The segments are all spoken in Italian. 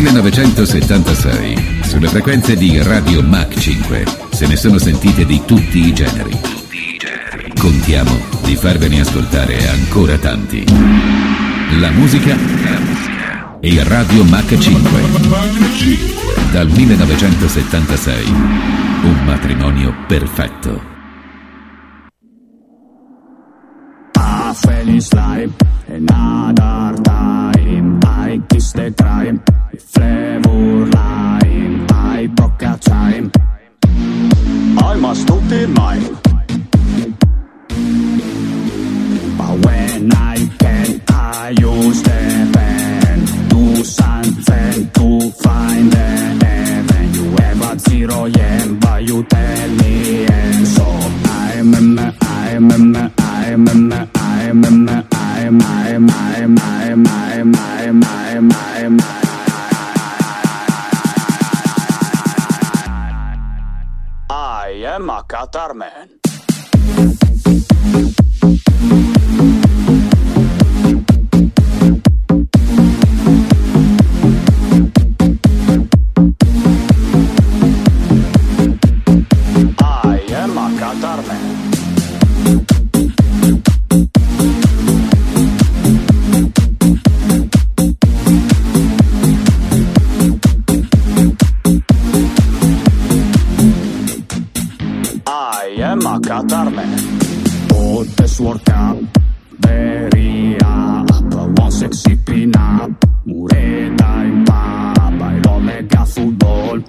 1976, sulle frequenze di Radio Mach 5, se ne sono sentite di tutti i generi. Contiamo di farvene ascoltare ancora tanti. La musica e Radio Mach 5. Dal 1976, un matrimonio perfetto. I fell in slime, another time I kissed the crime, flavor lime, I broke a time, I must not deny. But when I can, I use the pen, do something to find the heaven. You have a zero yen, but you tell me, and so I am a Qatar man. I am a Qatar man. I am a Qatar man. Put this work up, very up. One sexy pin-up, Mureta in pub. I love mega football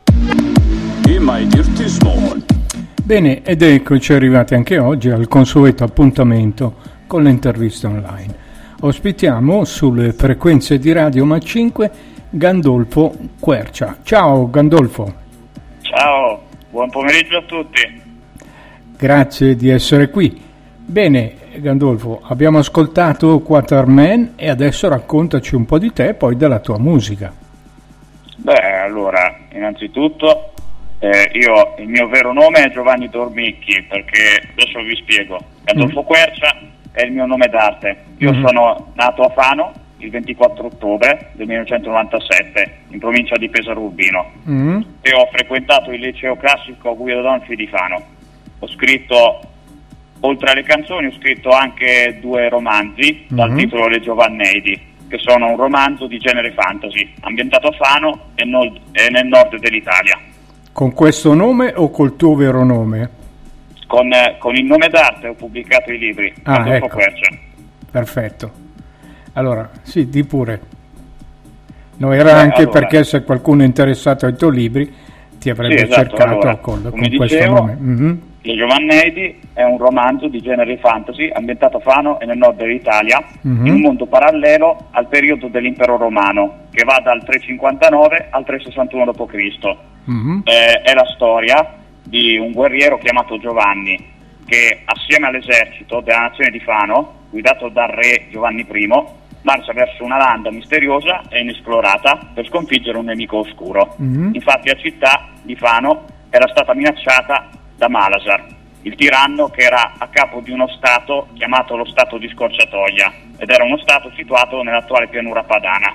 in my dirty small. Bene, ed eccoci arrivati anche oggi al consueto appuntamento con le interviste online. Ospitiamo sulle frequenze di Radio Mach 5 Gandolfo Quercia. Ciao Gandolfo. Ciao, buon pomeriggio a tutti. Grazie di essere qui. Bene, Gandolfo, abbiamo ascoltato Quaterman e adesso raccontaci un po' di te e poi della tua musica. Beh, allora, innanzitutto, il mio vero nome è Giovanni Dormicchi, perché adesso vi spiego. Gandolfo Quercia è il mio nome d'arte. Io sono nato a Fano il 24 ottobre del 1997, in provincia di Pesaro Urbino, e ho frequentato il liceo classico Guido Donfi di Fano. Ho scritto, oltre alle canzoni, ho scritto anche 2 romanzi dal titolo Le Giovanneidi, che sono un romanzo di genere fantasy, ambientato a Fano e nel nord dell'Italia. Con questo nome o col tuo vero nome? Con il nome d'arte ho pubblicato i libri. Ecco. Quercia. Perfetto. Allora, sì, di pure. No, era anche allora, perché se qualcuno è interessato ai tuoi libri ti avrebbe cercato allora, con questo nome. Le Giovanneidi è un romanzo di genere fantasy ambientato a Fano e nel nord dell'Italia, in un mondo parallelo al periodo dell'impero romano, che va dal 359 al 361 d.C. È la storia di un guerriero chiamato Giovanni, che assieme all'esercito della nazione di Fano, guidato dal re Giovanni I, marcia verso una landa misteriosa e inesplorata per sconfiggere un nemico oscuro. Infatti la città di Fano era stata minacciata da Malasar, il tiranno che era a capo di uno stato chiamato lo Stato di Scorciatoia, ed era uno stato situato nell'attuale pianura padana.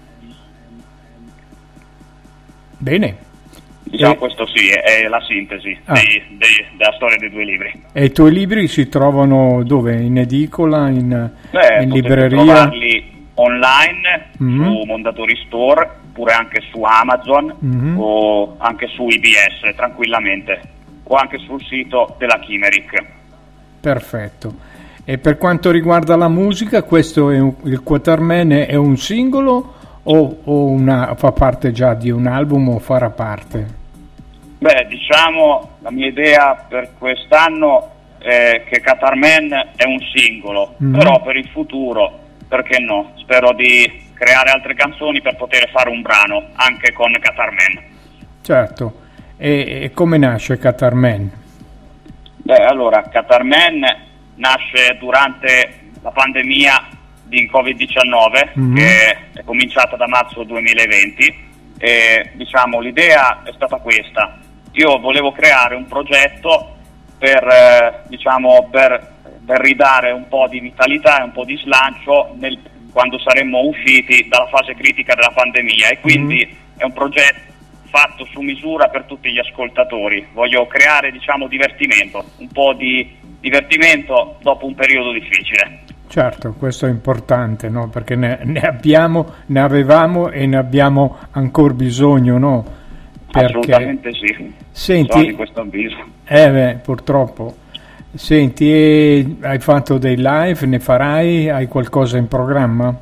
Bene. Diciamo questo sì, è la sintesi della storia dei 2 libri. E i tuoi libri si trovano dove? In edicola, in libreria? Potete trovarli online su Mondadori Store, oppure anche su Amazon o anche su IBS tranquillamente, o anche sul sito della Chimeric. Perfetto. E per quanto riguarda la musica, questo è il Quaterman è un singolo o fa parte già di un album o farà parte? Beh, diciamo, la mia idea per quest'anno è che Qatar Man è un singolo, però per il futuro, perché no? Spero di creare altre canzoni per poter fare un brano anche con Qatar Man. Certo. E come nasce Qatar Man? Beh, allora, Qatar Man nasce durante la pandemia di Covid-19, che è cominciata da marzo 2020, e diciamo l'idea è stata questa. Io volevo creare un progetto per ridare un po' di vitalità e un po' di slancio quando saremmo usciti dalla fase critica della pandemia, e quindi è un progetto fatto su misura per tutti gli ascoltatori. Voglio creare, diciamo, divertimento, un po' di divertimento dopo un periodo difficile. Certo, questo è importante, no? Perché ne avevamo e ne abbiamo ancora bisogno, no? Perché... Assolutamente sì. Senti, sono di questo avviso. Purtroppo. Senti, hai fatto dei live, ne farai? Hai qualcosa in programma?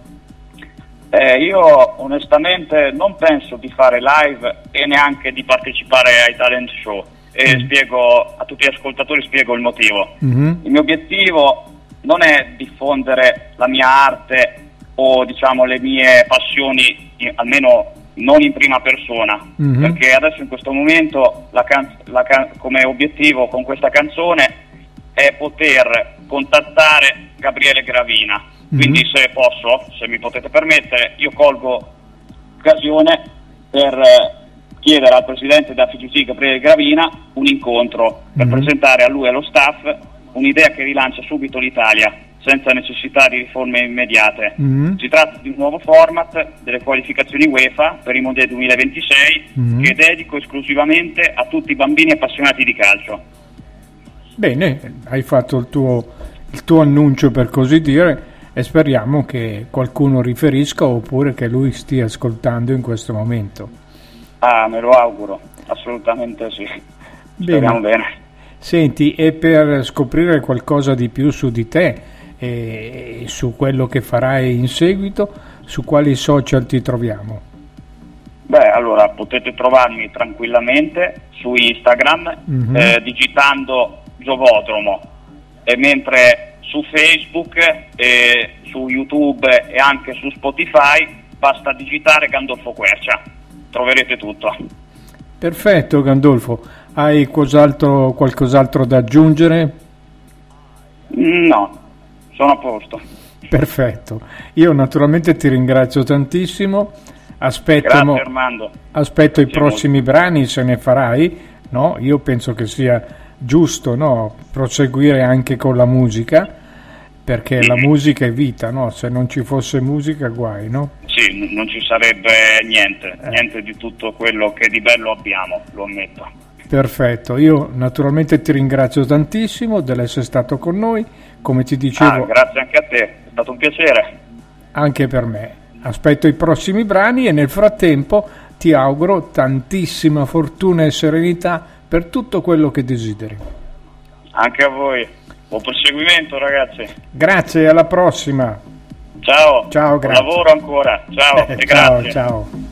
Io onestamente non penso di fare live e neanche di partecipare ai talent show, e spiego a tutti gli ascoltatori, spiego il motivo. Il mio obiettivo non è diffondere la mia arte o, diciamo, le mie passioni, almeno non in prima persona, perché adesso in questo momento come obiettivo con questa canzone è poter contattare Gabriele Gravina. Quindi se mi potete permettere, io colgo l'occasione per chiedere al presidente della FIGC, Gabriele Gravina, un incontro per presentare a lui e allo staff un'idea che rilancia subito l'Italia, senza necessità di riforme immediate. Si tratta di un nuovo format delle qualificazioni UEFA per i Mondiali 2026 che dedico esclusivamente a tutti i bambini appassionati di calcio. Bene, hai fatto il tuo annuncio, per così dire, e speriamo che qualcuno riferisca oppure che lui stia ascoltando in questo momento. Me lo auguro, assolutamente sì. Speriamo bene. Senti, e per scoprire qualcosa di più su di te e su quello che farai in seguito, su quali social ti troviamo? Allora potete trovarmi tranquillamente su Instagram digitando Giovodromo, e mentre su Facebook e su YouTube e anche su Spotify basta digitare Gandolfo Quercia, troverete tutto. Perfetto Gandolfo, hai qualcos'altro da aggiungere? No, sono a posto. Perfetto, io naturalmente ti ringrazio tantissimo, aspetto i prossimi brani, se ne farai, no? Io penso che sia giusto, no? Proseguire anche con la musica, perché la musica è vita, no? Se non ci fosse musica, guai, no? Sì, non ci sarebbe niente di tutto quello che di bello abbiamo, lo ammetto. Perfetto, io naturalmente ti ringrazio tantissimo dell'essere stato con noi, come ti dicevo. Grazie anche a te, è stato un piacere. Anche per me. Aspetto i prossimi brani e nel frattempo ti auguro tantissima fortuna e serenità per tutto quello che desideri. Anche a voi, buon proseguimento ragazzi. Grazie, alla prossima. Ciao, grazie. Buon lavoro ancora, ciao e grazie. Ciao.